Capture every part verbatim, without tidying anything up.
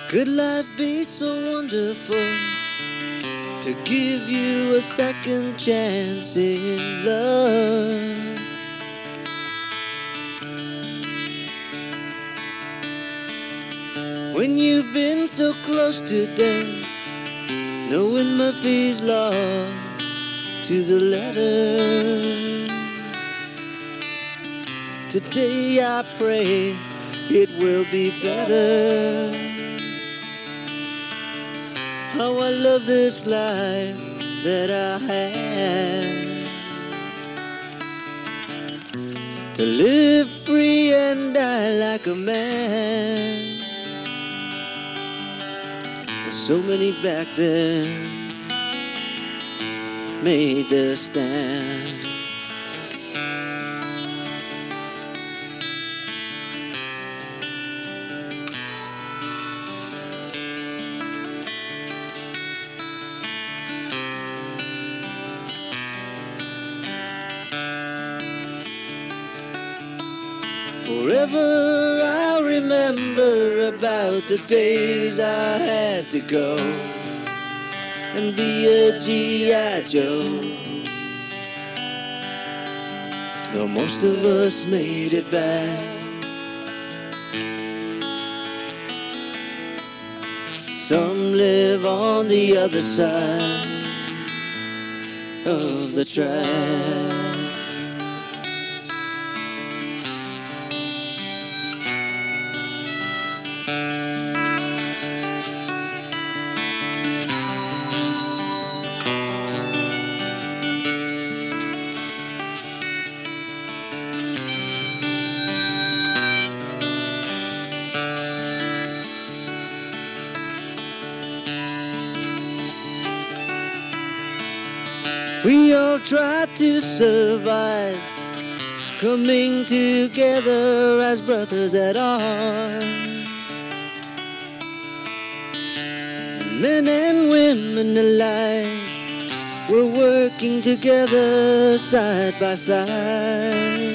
Could life be so wonderful to give you a second chance in love? When you've been so close to death, knowing Murphy's Law to the letter. Today I pray it will be better. How I love this life that I have, to live free and die like a man. So many back then made their stand. Forever I'll remember about the days I had to go and be a G I Joe. Though most of us made it back, some live on the other side of the tracks. We all try to survive, coming together as brothers at arms. Men and women alike, we're working together side by side.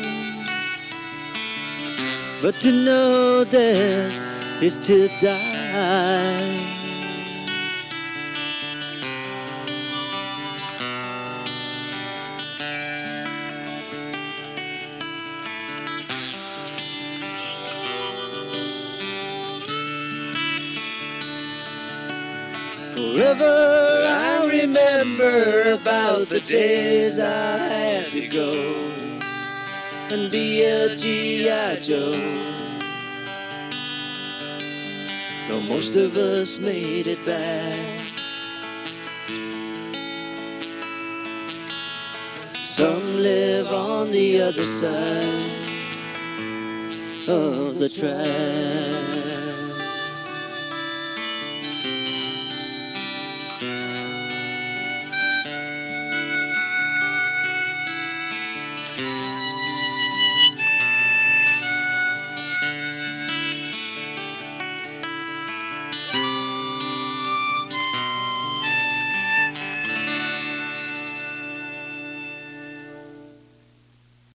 But to know death is to die. Forever I remember about the days I had to go and be a G I Joe. Though most of us made it back, some live on the other side of the track.